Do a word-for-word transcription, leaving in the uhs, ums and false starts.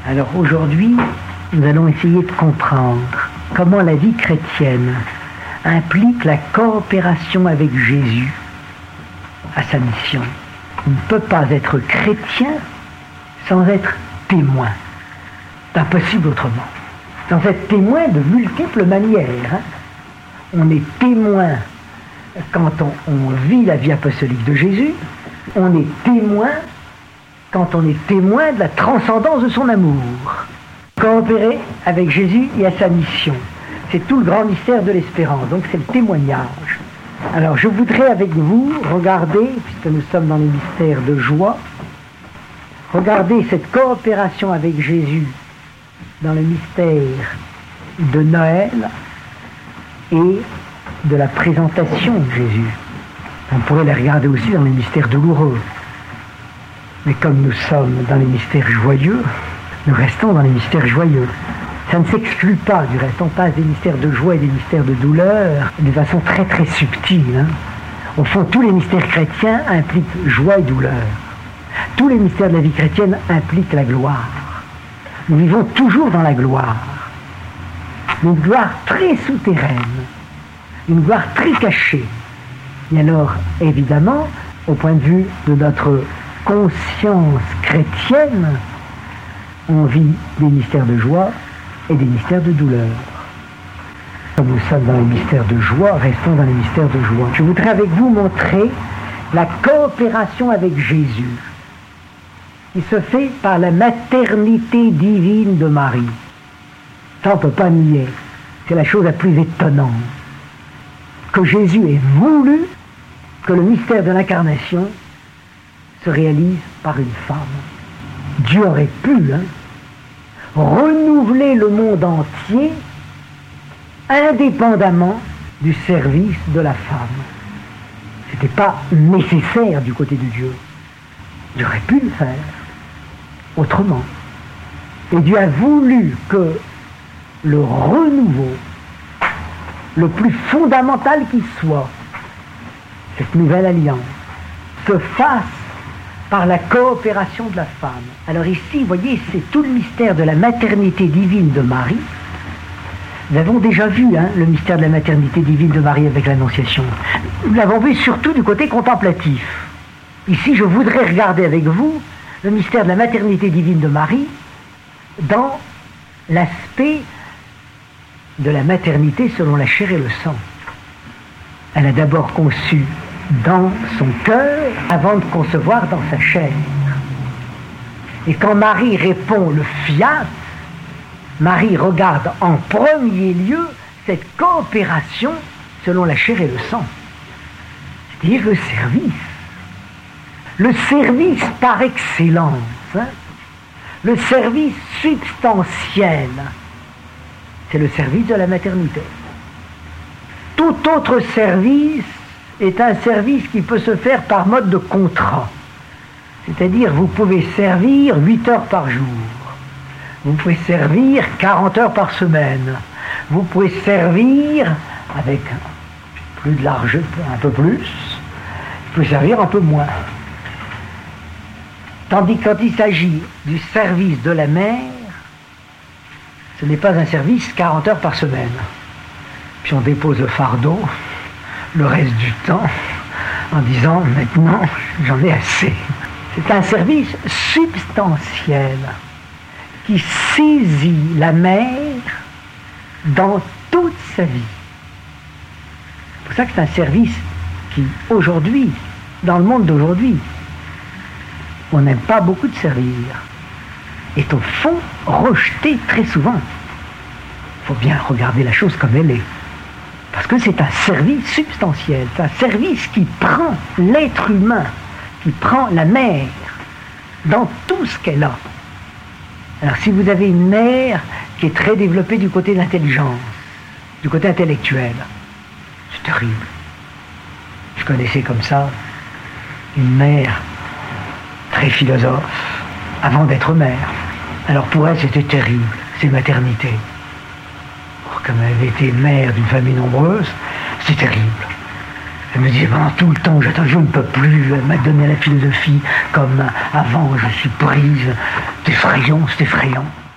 Alors aujourd'hui, nous allons essayer de comprendre comment la vie chrétienne implique la coopération avec Jésus à sa mission. On ne peut pas être chrétien sans être témoin. C'est impossible autrement. Sans être témoin de multiples manières. Hein. On est témoin quand on, on vit la vie apostolique de Jésus. On est témoin quand on est témoin de la transcendance de son amour. Coopérer avec Jésus et à sa mission. C'est tout le grand mystère de l'espérance. Donc c'est le témoignage. Alors je voudrais avec vous regarder, puisque nous sommes dans les mystères de joie, regarder cette coopération avec Jésus dans le mystère de Noël et de la présentation de Jésus. On pourrait la regarder aussi dans les mystères douloureux. Mais comme nous sommes dans les mystères joyeux, nous restons dans les mystères joyeux. Ça ne s'exclut pas, du reste. On passe des mystères de joie et des mystères de douleur de façon très très subtile. Hein. Au fond, tous les mystères chrétiens impliquent joie et douleur. Tous les mystères de la vie chrétienne impliquent la gloire. Nous vivons toujours dans la gloire. Une gloire très souterraine. Une gloire très cachée. Et alors, évidemment, au point de vue de notre conscience chrétienne, on vit des mystères de joie et des mystères de douleur. Comme nous sommes dans les mystères de joie, restons dans les mystères de joie. Je voudrais avec vous montrer la coopération avec Jésus, qui se fait par la maternité divine de Marie. Ça, on ne peut pas nier. C'est la chose la plus étonnante. Que Jésus ait voulu que le mystère de l'incarnation se réalise par une femme. Dieu aurait pu hein, renouveler le monde entier indépendamment du service de la femme. Ce n'était pas nécessaire du côté de Dieu. Dieu aurait pu le faire autrement. Et Dieu a voulu que le renouveau, le plus fondamental qui soit, cette nouvelle alliance, se fasse par la coopération de la femme. Alors ici, vous voyez, c'est tout le mystère de la maternité divine de Marie. Nous avons déjà vu hein, le mystère de la maternité divine de Marie avec l'Annonciation. Nous l'avons vu surtout du côté contemplatif. Ici, je voudrais regarder avec vous le mystère de la maternité divine de Marie dans l'aspect de la maternité selon la chair et le sang. Elle a d'abord conçu dans son cœur avant de concevoir dans sa chair. Et quand Marie répond le fiat, Marie regarde en premier lieu cette coopération selon la chair et le sang. C'est-à-dire le service. Le service par excellence. Hein, le service substantiel. C'est le service de la maternité. Tout autre service est un service qui peut se faire par mode de contrat. C'est-à-dire, vous pouvez servir huit heures par jour. Vous pouvez servir quarante heures par semaine. Vous pouvez servir avec plus de l'argent, un peu plus. Vous pouvez servir un peu moins. Tandis que quand il s'agit du service de la mère, ce n'est pas un service quarante heures par semaine. Puis on dépose le fardeau le reste du temps en disant maintenant j'en ai assez. C'est un service substantiel qui saisit la mère dans toute sa vie. C'est pour ça que c'est un service qui aujourd'hui, dans le monde d'aujourd'hui, on n'aime pas beaucoup de servir, est au fond rejeté très souvent. Il faut bien regarder la chose comme elle est. Parce que c'est un service substantiel, c'est un service qui prend l'être humain, qui prend la mère dans tout ce qu'elle a. Alors si vous avez une mère qui est très développée du côté de l'intelligence, du côté intellectuel, c'est terrible. Je connaissais comme ça une mère très philosophe avant d'être mère. Alors pour elle c'était terrible, ces maternités. Comme elle avait été mère d'une famille nombreuse, c'est terrible. Elle me disait pendant tout le temps, j'attends, je ne peux plus, elle m'a donné la philosophie comme avant, je suis prise, effrayant, c'est effrayant.